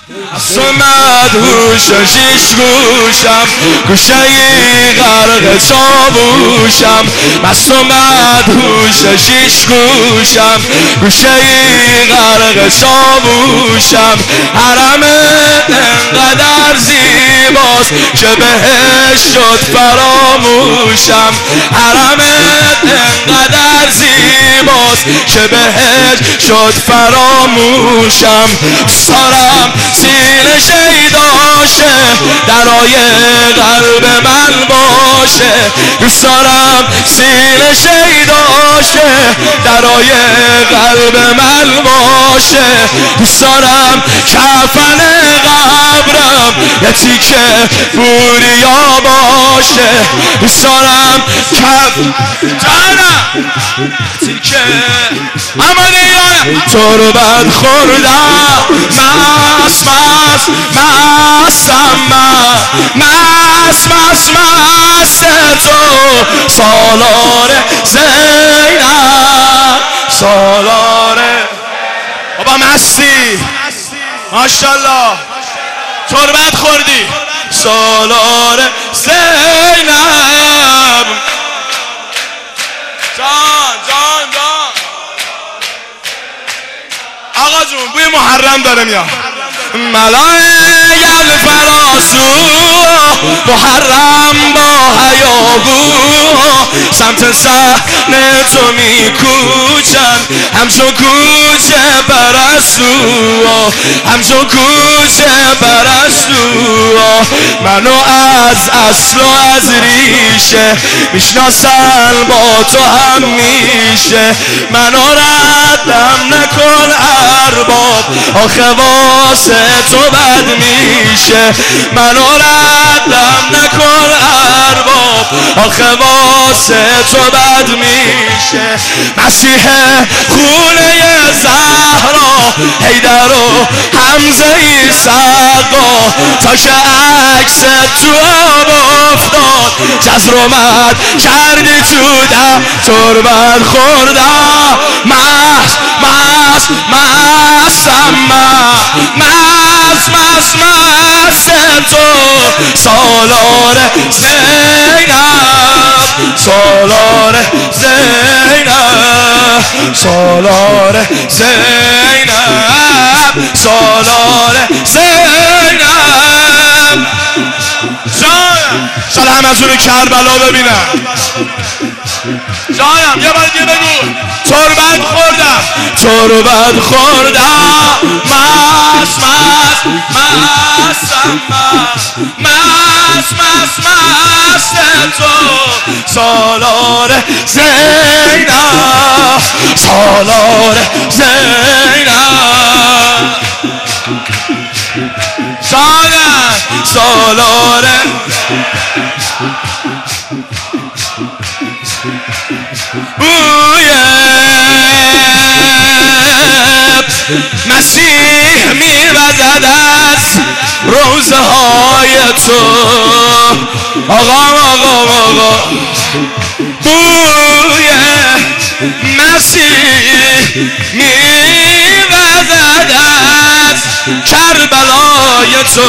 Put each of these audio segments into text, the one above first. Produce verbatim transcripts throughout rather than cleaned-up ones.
از مدهوش شیش گوشم گوشه ای غرق چاووشم مست و مدهوش شیش گوشم گوشه ای غرق چاووشم حرمت انقدر زیباست که بهش شد فراموشم حرمت انقدر زیباست که بهش شد فراموشم سارم سینه شیداشه درای قلب من باشه دوست دارم سینه شیداشه درای قلب من باشه دوست دارم کفن قبرم یه تیکه بوریا باشه دوست دارم کف جانم تیکه اما دیگه تربت خوردم مست مست مستم مست مست مست تو سالار زینب سالار بابا مستی ماشاءالله تربت خوردی سالار زینب جان جان جان آقا جون بوی محرم داره میاد ملای الفراسو محرم با هیاهو سمت صحنه تو میکوچن همچون کوچه پرستو همچون کوچه پرستو منو از اصل و از ریشه میشناسن با تو هم میشه منو ردم نکن ارباب آخه واسه تو بد میشه منو ردم نکن ارباب آخه واسه تو بد میشه مسیح خونه زهرا حیدر و حمزه ای سقا تا که عکس تو آب افتاد جزر اومد کردی تو دم تربت خوردم مست مست مستم مست مست مست تو سالار زینب سالار زینب سالار زینب سالار زینب جانم شاید همه از اون کربلا ببینم جانم یه بار دیگه بگو تربت خوردم تربت خوردم مست مست مستم مست مست مست تو سالار زینب سالار زینب جانم سالار مسیح میوزد از روزه های تو آقا آقا آقا بوی مسیح میوزد از کربلای تو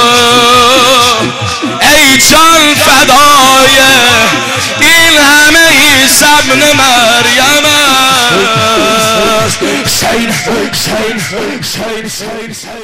ای جان فدای این همه عیسی ابن مریم است.